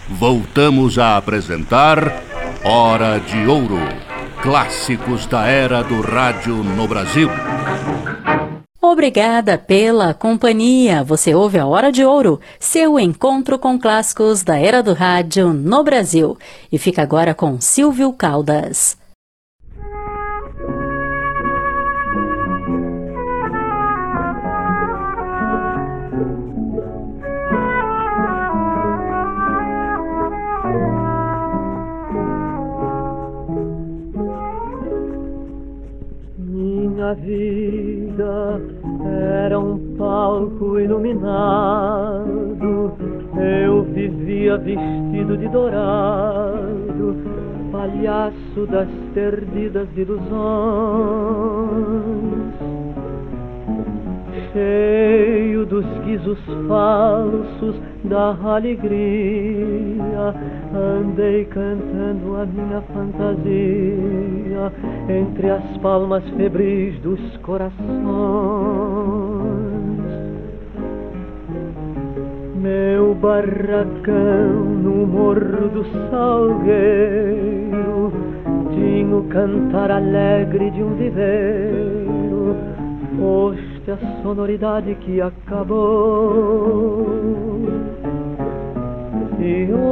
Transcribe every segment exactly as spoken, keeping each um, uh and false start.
voltamos a apresentar Hora de Ouro, clássicos da era do rádio no Brasil. Obrigada pela companhia. Você ouve a Hora de Ouro, seu encontro com clássicos da era do rádio no Brasil. E fica agora com Silvio Caldas. Minha vida era um palco iluminado, eu vivia vestido de dourado, palhaço das perdidas ilusões, cheio dos guizos falsos da alegria, andei cantando a minha fantasia entre as palmas febris dos corações. Meu barracão no Morro do Salgueiro tinha o cantar alegre de um viveiro, foste a sonoridade que acabou. E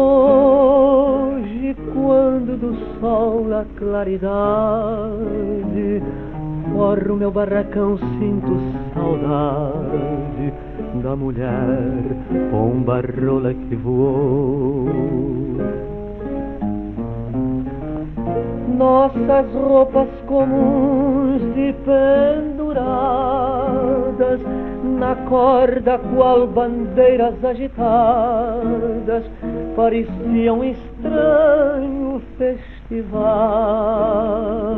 hoje, quando do sol a claridade forra o meu barracão, sinto saudade da mulher pomba rola que voou. Nossas roupas comuns de penduradas na corda, qual bandeiras agitadas, parecia um estranho festival.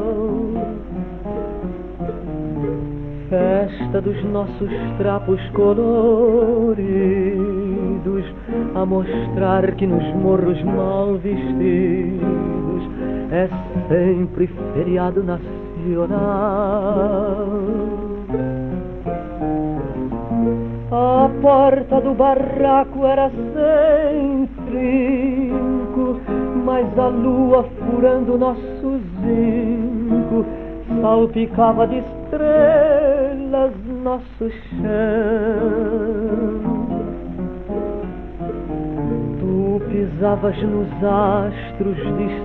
Festa dos nossos trapos coloridos, a mostrar que nos morros mal vestidos é sempre feriado nacional. A porta do barraco era sem trinco, mas a lua furando nosso zinco salpicava de estrelas nosso chão. Tu pisavas nos astros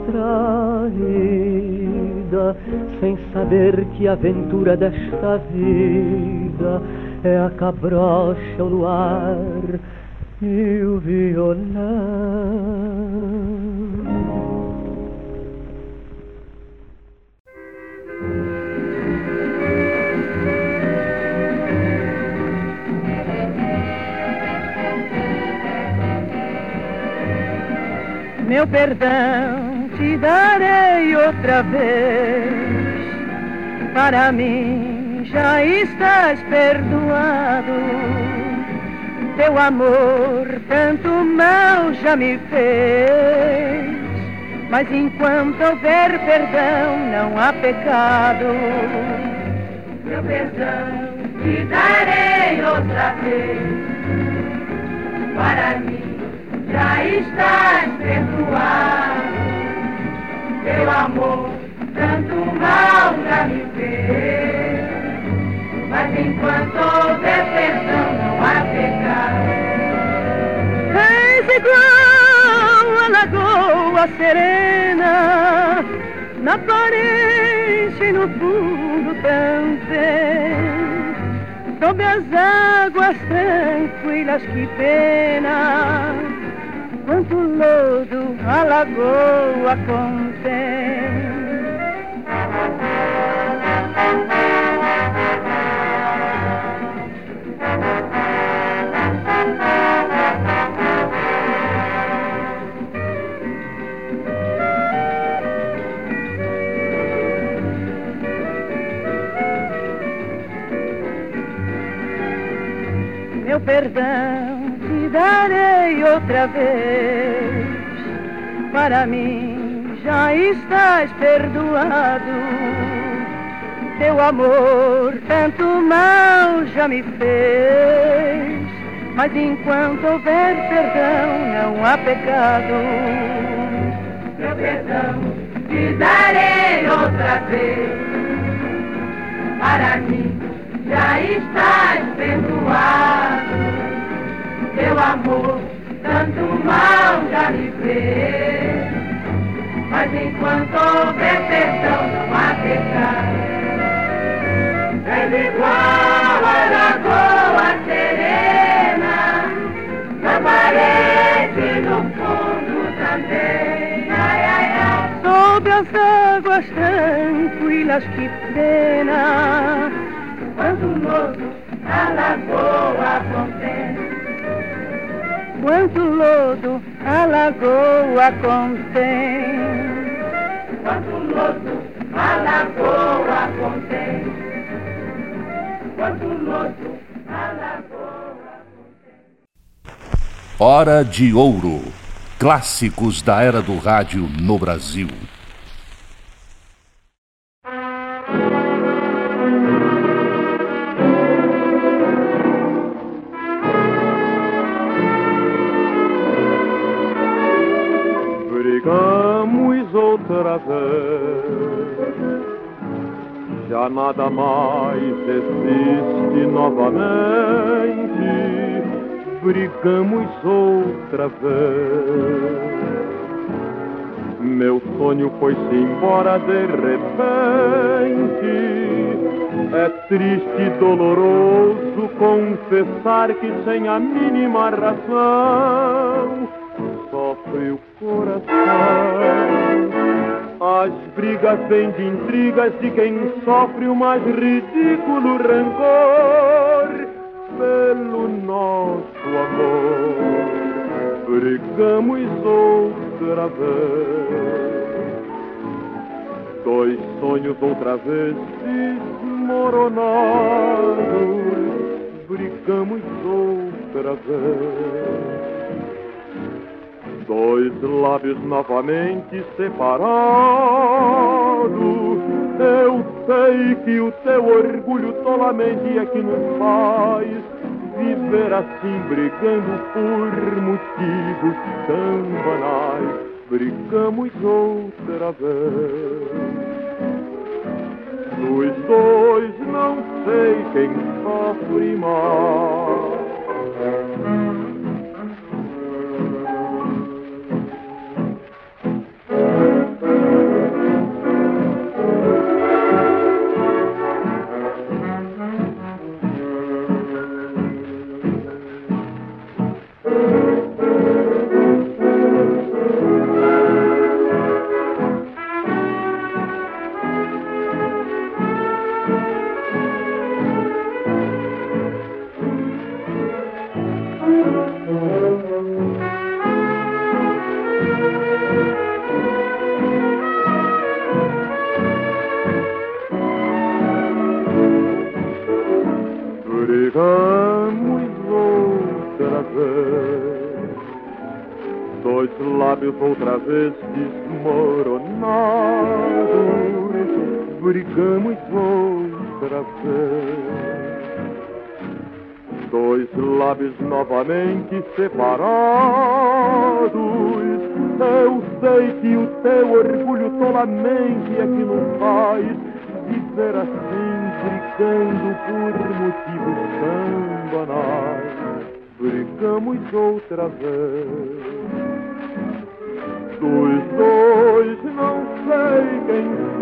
distraída, sem saber que a aventura desta vida é a cabrocha, o luar e o violão. Meu perdão te darei outra vez, para mim já estás perdoado. Teu amor tanto mal já me fez, mas enquanto houver perdão não há pecado. Meu perdão te darei outra vez, para mim já estás perdoado. Teu amor tanto mal já me fez, mas enquanto houver perdão não há pecado. És igual a lagoa serena, na aparência e no fundo também, sob as águas tranquilas que pena, quanto lodo a lagoa contém. Meu perdão te darei outra vez, para mim já estás perdoado. Teu amor tanto mal já me fez, Mas enquanto houver perdão, não há pecado. Meu perdão te darei outra vez. Para mim já estás perdoado. Teu amor tanto mal já me fez. Mas enquanto houver perdão, não há pecado. És igual a lagoa serena, aparece no fundo também. Ai, ai, ai. Sob as águas tranquilas, que pena, quanto lodo a lagoa contém. Quanto lodo a lagoa contém. Quanto lodo a lagoa contém. Quanto lodo a lagoa contém. Hora de Ouro. Clássicos da era do rádio no Brasil. Brigamos outra vez, já nada mais existe novamente. Brigamos outra vez, meu sonho foi-se embora de repente. É triste e doloroso confessar que sem a mínima razão sofre o coração. As brigas vêm de intrigas de quem sofre o mais ridículo rancor pelo nosso amor. Brigamos outra vez, dois sonhos outra vez desmoronados. Brigamos outra vez, dois lábios novamente separados. Eu sei que o teu orgulho solamente é que nos faz viver assim, brigando por motivos tão banais. Brigamos outra vez, dos dois não sei quem sofre mais. Brigamos outra vez, dois lábios outra vez desmoronados. Brigamos outra vez, dois lábios novamente separados. Eu sei que o teu orgulho solamente é que nos faz viver assim, brigando por motivos tão banais. Brigamos outra vez, dos dois não sei quem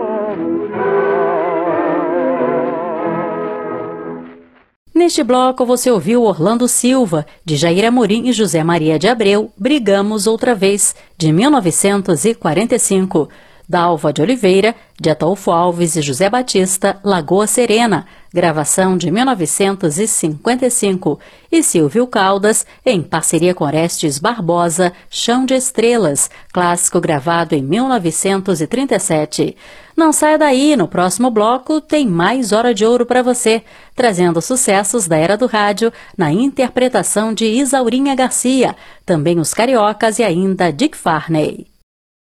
sofre. Neste bloco você ouviu Orlando Silva, de Jair Amorim e José Maria de Abreu, Brigamos Outra Vez, de mil novecentos e quarenta e cinco. Dalva de Oliveira, de Ataúfo Alves e José Batista, Lagoa Serena, gravação de mil novecentos e cinquenta e cinco, e Silvio Caldas, em parceria com Orestes Barbosa, Chão de Estrelas, clássico gravado em mil novecentos e trinta e sete. Não saia daí, no próximo bloco tem mais Hora de Ouro para você, trazendo sucessos da era do rádio na interpretação de Isaurinha Garcia, também os Cariocas e ainda Dick Farney.